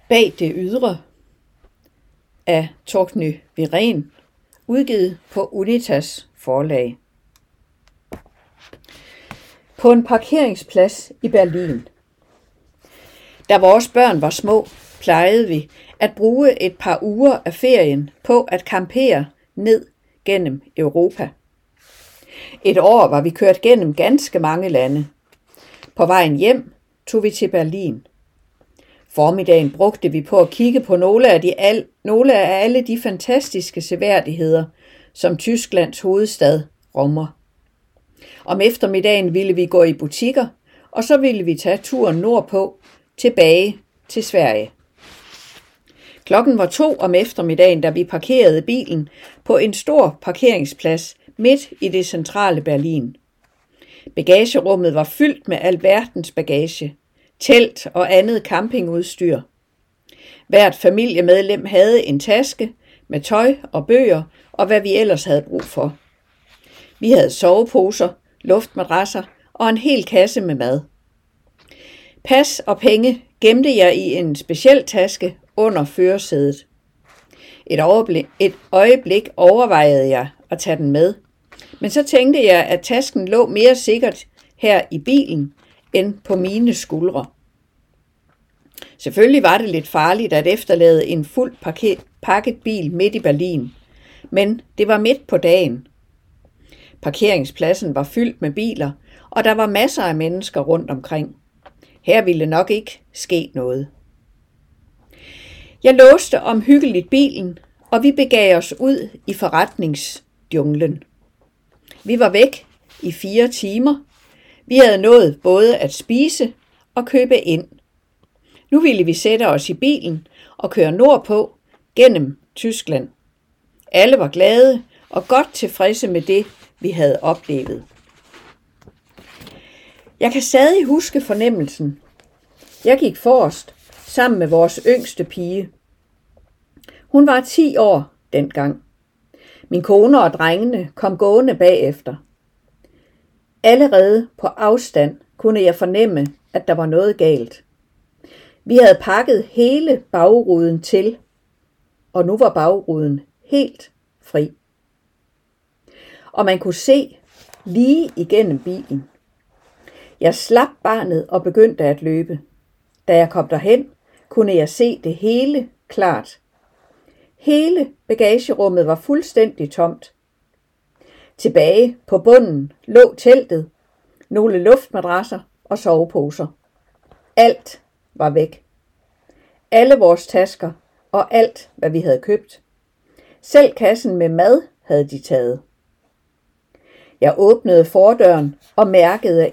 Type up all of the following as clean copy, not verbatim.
Bag det ydre af Torgny Viren, udgivet på Unitas forlag. På en parkeringsplads i Berlin. Da vores børn var små, plejede vi at bruge et par uger af ferien på at campere ned gennem Europa. Et år var vi kørt gennem ganske mange lande. På vejen hjem tog vi til Berlin. Formiddagen brugte vi på at kigge på nogle af alle de fantastiske seværdigheder, som Tysklands hovedstad rummer. Om eftermiddagen ville vi gå i butikker, og så ville vi tage turen nordpå, tilbage til Sverige. Klokken var 2 om eftermiddagen, da vi parkerede bilen på en stor parkeringsplads midt i det centrale Berlin. Bagagerummet var fyldt med alverdens bagage, telt og andet campingudstyr. Hvert familiemedlem havde en taske med tøj og bøger og hvad vi ellers havde brug for. Vi havde soveposer, luftmadrasser og en hel kasse med mad. Pas og penge gemte jeg i en speciel taske under førersædet. Et øjeblik overvejede jeg at tage den med, men så tænkte jeg, at tasken lå mere sikkert her i bilen end på mine skuldre. Selvfølgelig var det lidt farligt at efterlade en fuldt pakket bil midt i Berlin, men det var midt på dagen. Parkeringspladsen var fyldt med biler, og der var masser af mennesker rundt omkring. Her ville nok ikke ske noget. Jeg låste omhyggeligt bilen, og vi begav os ud i forretningsjunglen. Vi var væk i 4 timer. Vi havde nået både at spise og købe ind. Nu ville vi sætte os i bilen og køre nordpå gennem Tyskland. Alle var glade og godt tilfredse med det, vi havde oplevet. Jeg kan stadig huske fornemmelsen. Jeg gik forrest sammen med vores yngste pige. Hun var 10 år dengang. Min kone og drengene kom gående bagefter. Allerede på afstand kunne jeg fornemme, at der var noget galt. Vi havde pakket hele bagruden til, og nu var bagruden helt fri. Og man kunne se lige igennem bilen. Jeg slap barnet og begyndte at løbe. Da jeg kom derhen, kunne jeg se det hele klart. Hele bagagerummet var fuldstændig tomt. Tilbage på bunden lå teltet, nogle luftmadrasser og soveposer. Alt var væk. Alle vores tasker og alt, hvad vi havde købt. Selv kassen med mad havde de taget. Jeg åbnede fordøren og mærkede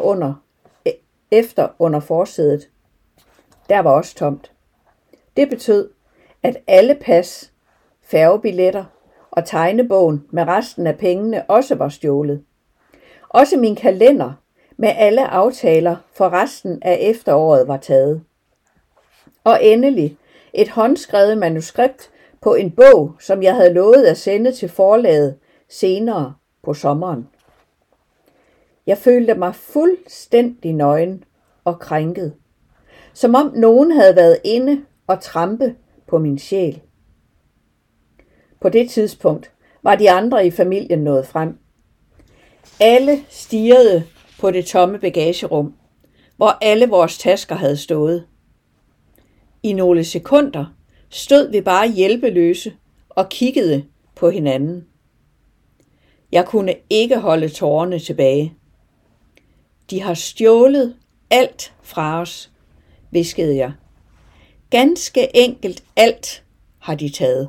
efter under forsædet. Der var også tomt. Det betød, at alle pas, færgebilletter og tegnebogen med resten af pengene også var stjålet. Også min kalender med alle aftaler for resten af efteråret var taget. Og endelig et håndskrevet manuskript på en bog, som jeg havde lovet at sende til forlaget senere på sommeren. Jeg følte mig fuldstændig nøgen og krænket, som om nogen havde været inde og trampe på min sjæl. På det tidspunkt var de andre i familien nået frem. Alle stirrede på det tomme bagagerum, hvor alle vores tasker havde stået. I nogle sekunder stod vi bare hjælpeløse og kiggede på hinanden. Jeg kunne ikke holde tårerne tilbage. De har stjålet alt fra os, hviskede jeg. Ganske enkelt alt har de taget.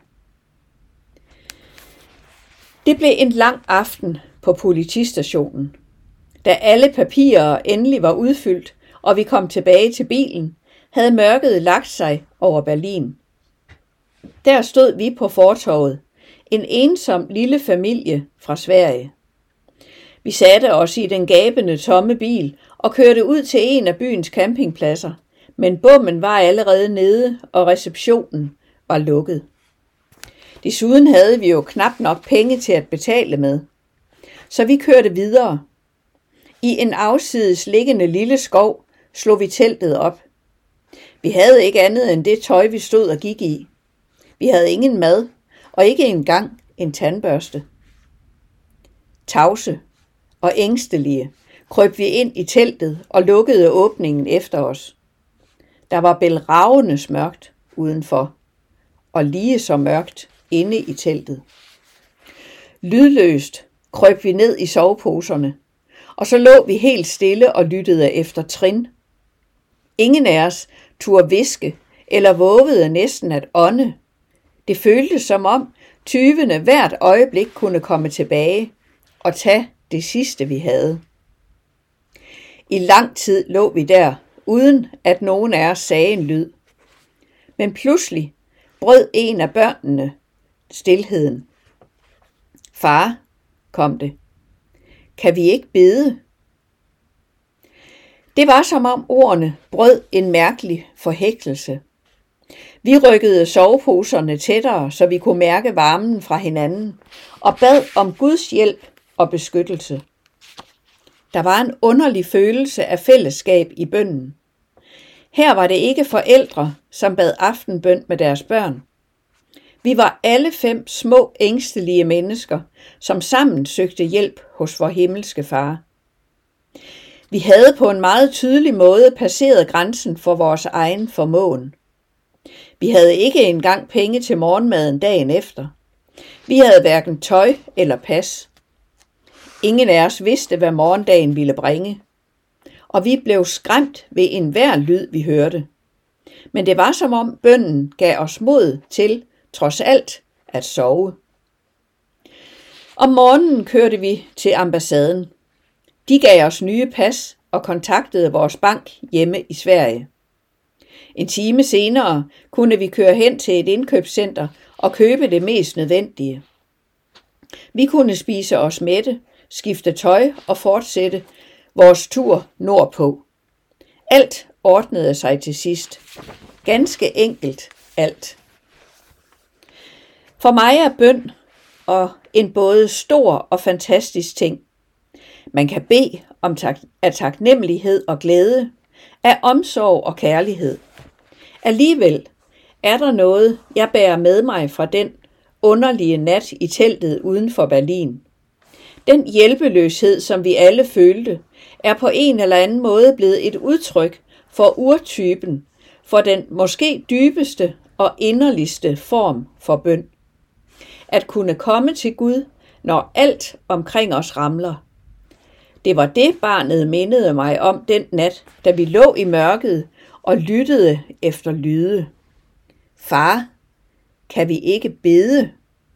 Det blev en lang aften på politistationen. Da alle papirer endelig var udfyldt, og vi kom tilbage til bilen, havde mørket lagt sig over Berlin. Der stod vi på fortovet, en ensom lille familie fra Sverige. Vi satte os i den gabende tomme bil og kørte ud til en af byens campingpladser, men bommen var allerede nede, og receptionen var lukket. Desuden havde vi jo knap nok penge til at betale med. Så vi kørte videre. I en afsides liggende lille skov slog vi teltet op. Vi havde ikke andet end det tøj, vi stod og gik i. Vi havde ingen mad, og ikke engang en tandbørste. Tavse og ængstelige krøb vi ind i teltet og lukkede åbningen efter os. Der var bælragende mørkt udenfor, og lige så mørkt inde i teltet. Lydløst krøb vi ned i soveposerne, og så lå vi helt stille og lyttede efter trin. Ingen af os turde hviske eller vovede næsten at ånde. Det føltes som om tyvene hvert øjeblik kunne komme tilbage og tage det sidste, vi havde. I lang tid lå vi der, uden at nogen af os sagde en lyd. Men pludselig brød en af børnene stilheden. Far, kom det. Kan vi ikke bede? Det var som om ordene brød en mærkelig forhæktelse. Vi rykkede soveposerne tættere, så vi kunne mærke varmen fra hinanden, og bad om Guds hjælp og beskyttelse. Der var en underlig følelse af fællesskab i bønnen. Her var det ikke forældre, som bad aftenbøn med deres børn. Vi var alle 5 små, ængstelige mennesker, som sammen søgte hjælp hos vor himmelske far. Vi havde på en meget tydelig måde passeret grænsen for vores egen formåen. Vi havde ikke engang penge til morgenmaden dagen efter. Vi havde hverken tøj eller pas. Ingen af os vidste, hvad morgendagen ville bringe. Og vi blev skræmt ved enhver lyd, vi hørte. Men det var som om bønnen gav os mod til, trods alt, at sove. Om morgenen kørte vi til ambassaden. De gav os nye pas og kontaktede vores bank hjemme i Sverige. En time senere kunne vi køre hen til et indkøbscenter og købe det mest nødvendige. Vi kunne spise os mætte, skifte tøj og fortsætte vores tur nordpå. Alt ordnede sig til sidst. Ganske enkelt alt. For mig er bøn og en både stor og fantastisk ting. Man kan bede om af taknemmelighed og glæde, af omsorg og kærlighed. Alligevel er der noget, jeg bærer med mig fra den underlige nat i teltet uden for Berlin. Den hjælpeløshed, som vi alle følte, er på en eller anden måde blevet et udtryk for urtypen, for den måske dybeste og inderligste form for bøn. At kunne komme til Gud, når alt omkring os ramler. Det var det, barnet mindede mig om den nat, da vi lå i mørket og lyttede efter lyde. Far, kan vi ikke bede?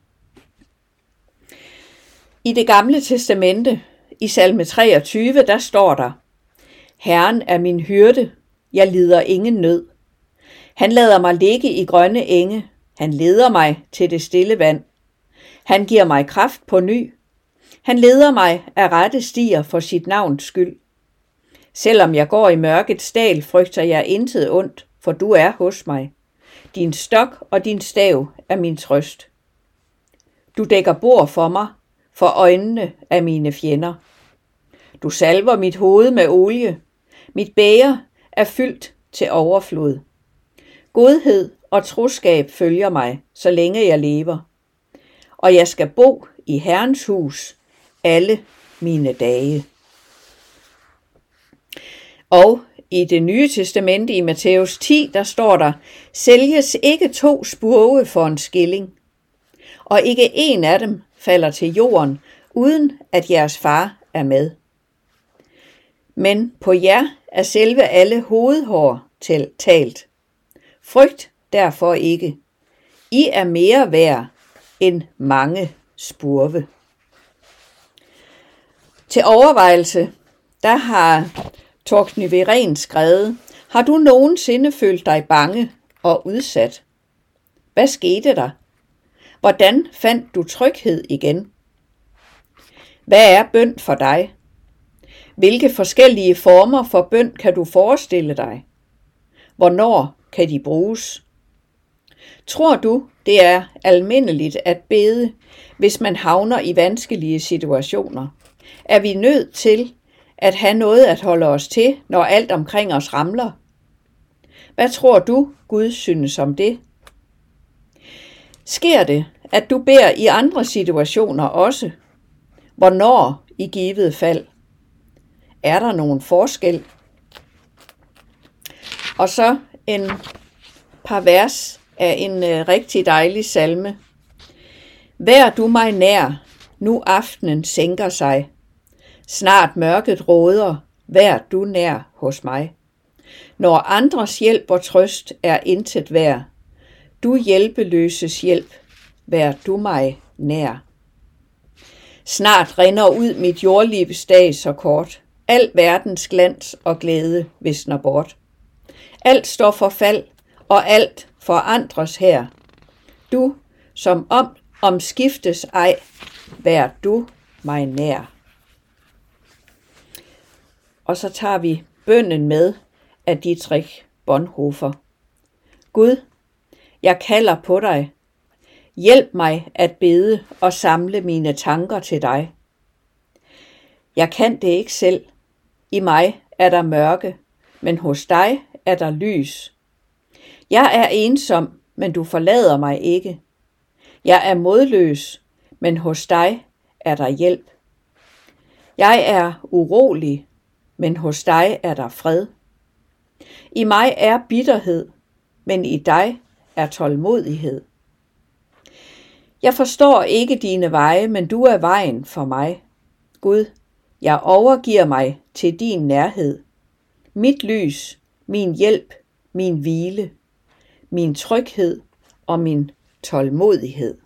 I det gamle testamente, i salme 23, der står der: Herren er min hyrde, jeg lider ingen nød. Han lader mig ligge i grønne enge, han leder mig til det stille vand. Han giver mig kraft på ny. Han leder mig af rette stier for sit navns skyld. Selvom jeg går i mørkets dal, frygter jeg intet ondt, for du er hos mig. Din stok og din stav er min trøst. Du dækker bord for mig, for øjnene af mine fjender. Du salver mit hoved med olie. Mit bæger er fyldt til overflod. Godhed og troskab følger mig, så længe jeg lever. Og jeg skal bo i Herrens hus alle mine dage. Og i det nye testamente i Matthæus 10, der står der: Sælges ikke 2 spurve for en skilling, og ikke en af dem falder til jorden, uden at jeres far er med. Men på jer er selve alle hovedhår talt. Frygt derfor ikke. I er mere værd end mange spurve. Til overvejelse, der har Torgny Viren skrevet: Har du nogensinde følt dig bange og udsat? Hvad skete der? Hvordan fandt du tryghed igen? Hvad er bøn for dig? Hvilke forskellige former for bøn kan du forestille dig? Hvornår kan de bruges? Tror du, det er almindeligt at bede, hvis man havner i vanskelige situationer? Er vi nødt til at have noget at holde os til, når alt omkring os ramler? Hvad tror du, Gud synes om det? Sker det, at du beder i andre situationer også? Hvornår i givet fald? Er der nogen forskel? Og så en par vers af en rigtig dejlig salme. Vær du mig nær, nu aftenen sænker sig. Snart mørket råder, vær du nær hos mig. Når andres hjælp og trøst er intet værd, du hjælpeløses hjælp, vær du mig nær. Snart rinder ud mit jordlivs dag så kort, al verdens glans og glæde visner bort. Alt står for fald, og alt forandres her. Du, som omskiftes ej, vær du mig nær. Og så tager vi bønnen med af Dietrich Bonhoeffer. Gud, jeg kalder på dig. Hjælp mig at bede og samle mine tanker til dig. Jeg kan det ikke selv. I mig er der mørke, men hos dig er der lys. Jeg er ensom, men du forlader mig ikke. Jeg er modløs, men hos dig er der hjælp. Jeg er urolig, men hos dig er der fred. I mig er bitterhed, men i dig er tålmodighed. Jeg forstår ikke dine veje, men du er vejen for mig. Gud, jeg overgiver mig til din nærhed. Mit lys, min hjælp, min hvile, min tryghed og min tålmodighed.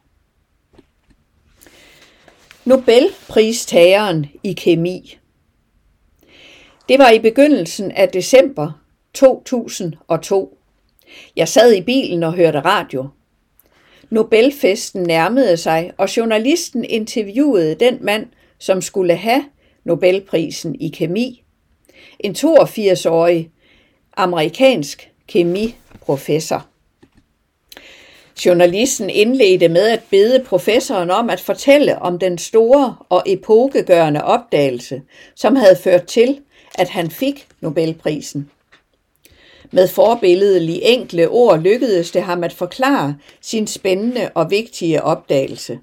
Nobelpristageren i kemi. Det var i begyndelsen af december 2002. Jeg sad i bilen og hørte radio. Nobelfesten nærmede sig, og journalisten interviewede den mand, som skulle have Nobelprisen i kemi. En 82-årig amerikansk kemiprofessor. Journalisten indledte med at bede professoren om at fortælle om den store og epokegørende opdagelse, som havde ført til, at han fik Nobelprisen. Med forbilledlige enkle ord lykkedes det ham at forklare sin spændende og vigtige opdagelse.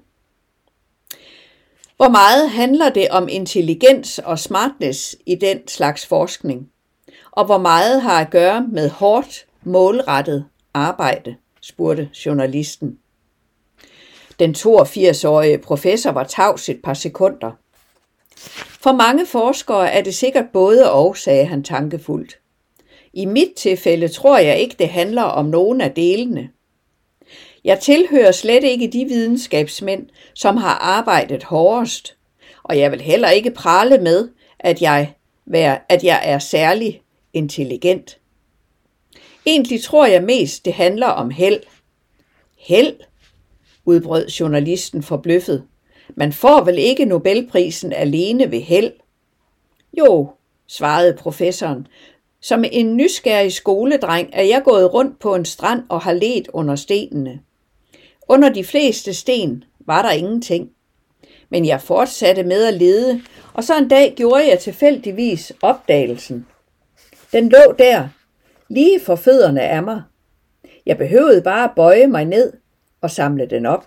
Hvor meget handler det om intelligens og smartness i den slags forskning? Og hvor meget har at gøre med hårdt, målrettet arbejde, spurgte journalisten. Den 82-årige professor var tavs et par sekunder. For mange forskere er det sikkert både og, sagde han tankefuldt. I mit tilfælde tror jeg ikke, det handler om nogen af delene. Jeg tilhører slet ikke de videnskabsmænd, som har arbejdet hårdest, og jeg vil heller ikke prale med, at jeg er særlig intelligent. Egentlig tror jeg mest, det handler om held. Held? Udbrød journalisten forbløffet. Man får vel ikke Nobelprisen alene ved held? Jo, svarede professoren. Som en nysgerrig skoledreng er jeg gået rundt på en strand og har ledt under stenene. Under de fleste sten var der ingenting. Men jeg fortsatte med at lede, og så en dag gjorde jeg tilfældigvis opdagelsen. Den lå der, lige for fødderne af mig. Jeg behøvede bare at bøje mig ned og samle den op.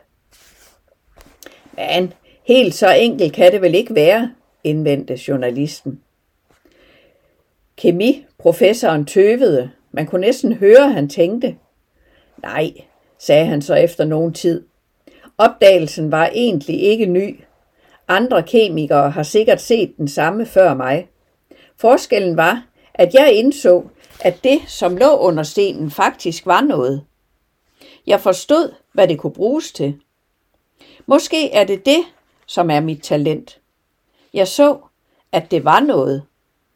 Men helt så enkelt kan det vel ikke være, indvendte journalisten. Kemiprofessoren tøvede. Man kunne næsten høre, han tænkte. Nej, sagde han så efter nogen tid. Opdagelsen var egentlig ikke ny. Andre kemikere har sikkert set den samme før mig. Forskellen var, at jeg indså, at det, som lå under stenen, faktisk var noget. Jeg forstod, hvad det kunne bruges til. Måske er det det, som er mit talent. Jeg så, at det var noget.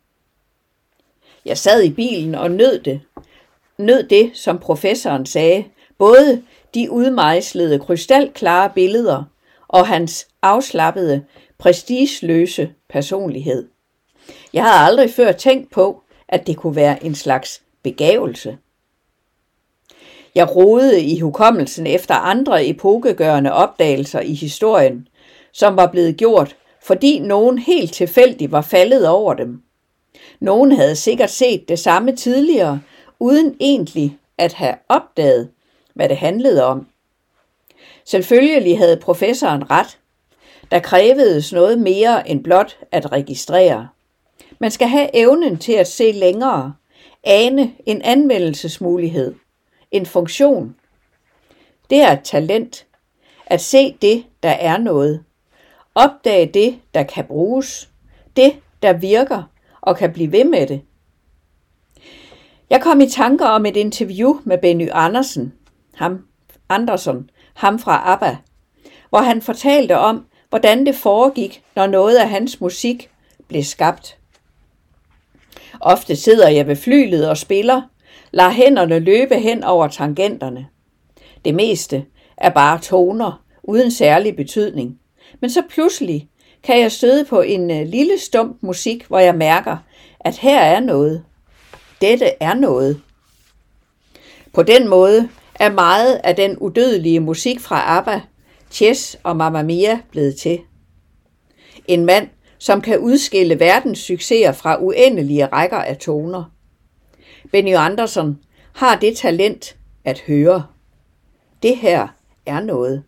Jeg sad i bilen og nød det, som professoren sagde, både de udmejslede krystalklare billeder og hans afslappede, prestigeløse personlighed. Jeg havde aldrig før tænkt på, at det kunne være en slags begavelse. Jeg rodede i hukommelsen efter andre epokegørende opdagelser i historien, som var blevet gjort, fordi nogen helt tilfældigt var faldet over dem. Nogen havde sikkert set det samme tidligere, uden egentlig at have opdaget, hvad det handlede om. Selvfølgelig havde professoren ret. Der krævedes noget mere end blot at registrere. Man skal have evnen til at se længere, ane en anvendelsesmulighed, en funktion. Det er et talent, at se det, der er noget. Opdage det, der kan bruges, det, der virker og kan blive ved med det. Jeg kom i tanker om et interview med Benny Andersson, ham fra ABBA, hvor han fortalte om, hvordan det foregik, når noget af hans musik blev skabt. Ofte sidder jeg ved flylet og spiller, lader hænderne løbe hen over tangenterne. Det meste er bare toner, uden særlig betydning. Men så pludselig kan jeg støde på en lille stump musik, hvor jeg mærker, at her er noget. Dette er noget. På den måde er meget af den udødelige musik fra ABBA, Chess og Mamma Mia blevet til. En mand, som kan udskille verdens succeser fra uendelige rækker af toner. Benny Andersson har det talent at høre. Det her er noget.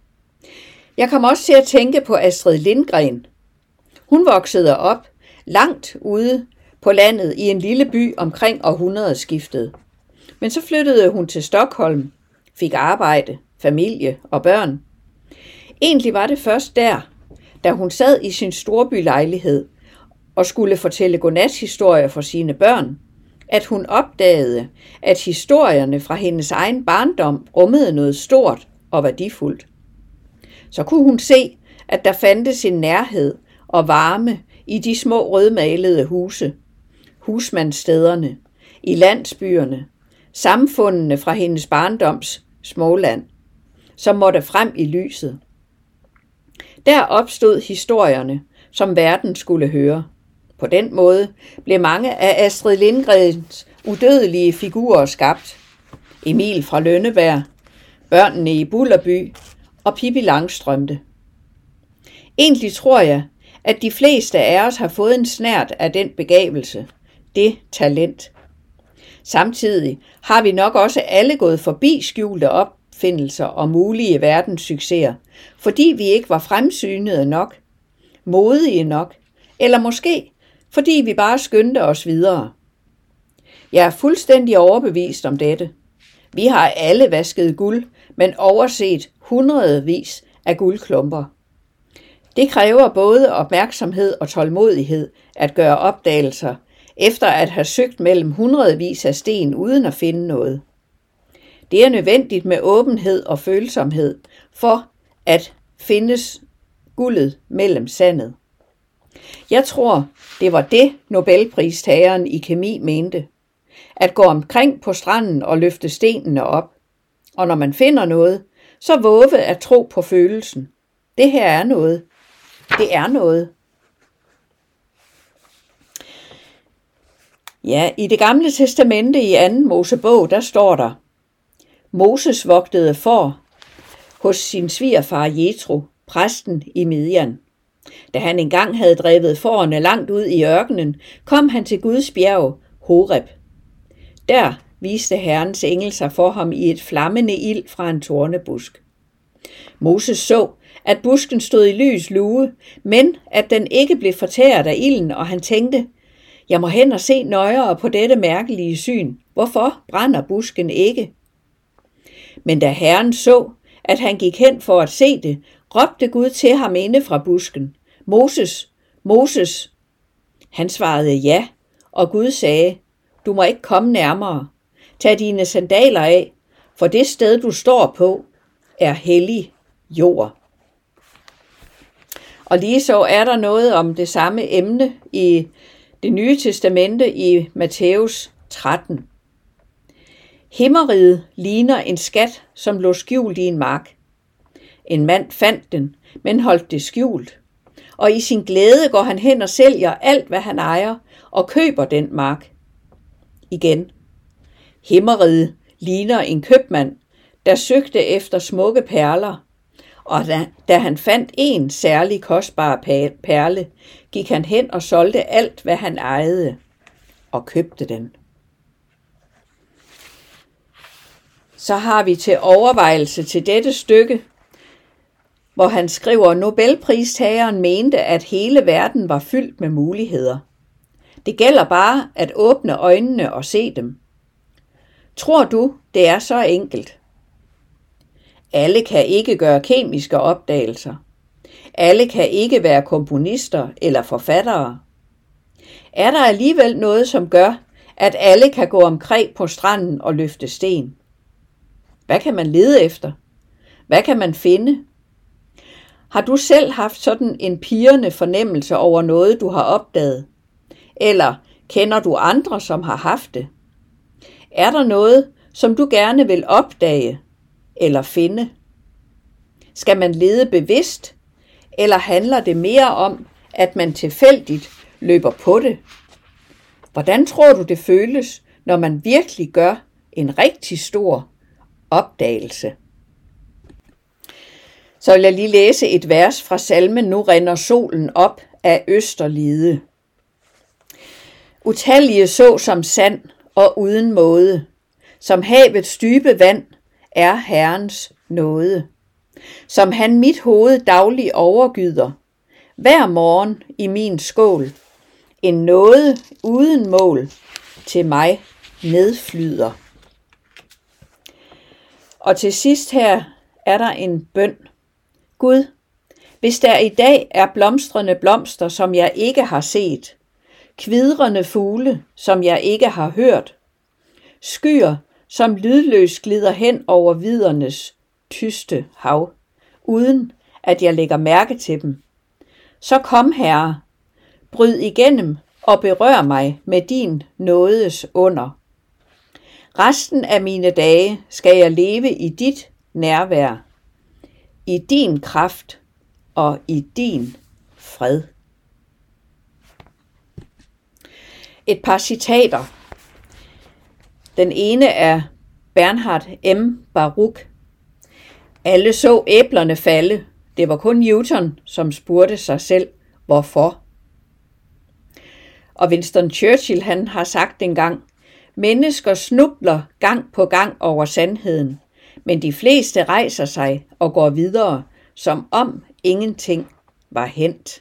Jeg kom også til at tænke på Astrid Lindgren. Hun voksede op langt ude på landet i en lille by omkring århundredeskiftet. Men så flyttede hun til Stockholm, fik arbejde, familie og børn. Egentlig var det først der, da hun sad i sin storbylejlighed og skulle fortælle godnathistorier for sine børn, at hun opdagede, at historierne fra hendes egen barndom rummede noget stort og værdifuldt. Så kunne hun se, at der fandtes en nærhed og varme i de små rødmalede huse, husmandsstederne, i landsbyerne, samfundene fra hendes barndoms Småland, som måtte frem i lyset. Der opstod historierne, som verden skulle høre. På den måde blev mange af Astrid Lindgrens udødelige figurer skabt. Emil fra Lønneberg, børnene i Bulderby og Pippi Langstrømpe. Egentlig tror jeg, at de fleste af os har fået en snert af den begavelse, det talent. Samtidig har vi nok også alle gået forbi skjulte opfindelser og mulige verdenssucceser, fordi vi ikke var fremsynede nok, modige nok, eller måske fordi vi bare skyndte os videre. Jeg er fuldstændig overbevist om dette. Vi har alle vasket guld, men overset hundredvis af guldklumper. Det kræver både opmærksomhed og tålmodighed at gøre opdagelser, efter at have søgt mellem hundredvis af sten uden at finde noget. Det er nødvendigt med åbenhed og følsomhed for at findes guldet mellem sandet. Jeg tror, det var det Nobelpristageren i kemi mente. At gå omkring på stranden og løfte stenene op. Og når man finder noget, så våge at tro på følelsen. Det her er noget. Det er noget. Ja, i det gamle testamente i 2. Mosebog, der står der: Moses vogtede får hos sin svigerfar Jetro, præsten i Midian. Da han engang havde drevet fårene langt ud i ørkenen, kom han til Guds bjerg, Horeb. Der viste Herrens engel sig for ham i et flammende ild fra en tornebusk. Moses så, at busken stod i lys lue, men at den ikke blev fortæret af ilden, og han tænkte: Jeg må hen og se nøjere på dette mærkelige syn. Hvorfor brænder busken ikke? Men da Herren så, at han gik hen for at se det, råbte Gud til ham inde fra busken: Moses, Moses! Han svarede ja, og Gud sagde: Du må ikke komme nærmere. Tag dine sandaler af, for det sted, du står på, er hellig jord. Og lige så er der noget om det samme emne i det nye testamente i Matthæus 13. Himmeriget ligner en skat, som lå skjult i en mark. En mand fandt den, men holdt det skjult. Og i sin glæde går han hen og sælger alt, hvad han ejer, og køber den mark. Igen. Himmeriget ligner en købmand, der søgte efter smukke perler, og da han fandt en særlig kostbar perle, gik han hen og solgte alt, hvad han ejede, og købte den. så har vi til overvejelse til dette stykke, hvor han skriver, Nobelpristageren mente, at hele verden var fyldt med muligheder. Det gælder bare at åbne øjnene og se dem. Tror du, det er så enkelt? Alle kan ikke gøre kemiske opdagelser. Alle kan ikke være komponister eller forfattere. Er der alligevel noget, som gør, at alle kan gå omkring på stranden og løfte sten? Hvad kan man lede efter? Hvad kan man finde? Har du selv haft sådan en pirrende fornemmelse over noget, du har opdaget? Eller kender du andre, som har haft det? Er der noget, som du gerne vil opdage eller finde? Skal man lede bevidst, eller handler det mere om, at man tilfældigt løber på det? Hvordan tror du, det føles, når man virkelig gør en rigtig stor opdagelse? Så vil jeg lige læse et vers fra salmen Nu rinder solen op af Østerlide. Utallige så som sand og uden måde, som havets dybe vand er Herrens nåde. Som han mit hoved daglig overgyder, hver morgen i min skål, en nåde uden mål til mig nedflyder. Og til sidst her er der en bøn. Gud, hvis der i dag er blomstrende blomster, som jeg ikke har set, kvidrende fugle, som jeg ikke har hørt, skyer, som lydløst glider hen over vidernes tyste hav, uden at jeg lægger mærke til dem, så kom, Herre, bryd igennem og berør mig med din nådes under. Resten af mine dage skal jeg leve i dit nærvær, i din kraft og i din fred. Et par citater. Den ene er Bernhard M. Baruch. Alle så æblerne falde. Det var kun Newton, som spurgte sig selv, hvorfor. Og Winston Churchill, han har sagt engang, mennesker snubler gang på gang over sandheden, men de fleste rejser sig og går videre, som om ingenting var hændt.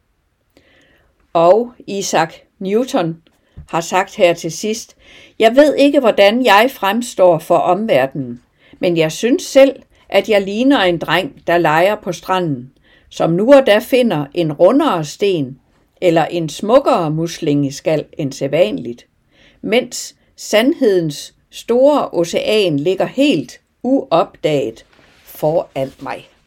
Og Isaac Newton har sagt her til sidst, jeg ved ikke, hvordan jeg fremstår for omverdenen, men jeg synes selv, at jeg ligner en dreng, der leger på stranden, som nu og da finder en rundere sten eller en smukkere muslingeskal end sædvanligt, mens sandhedens store ocean ligger helt uopdaget foran mig.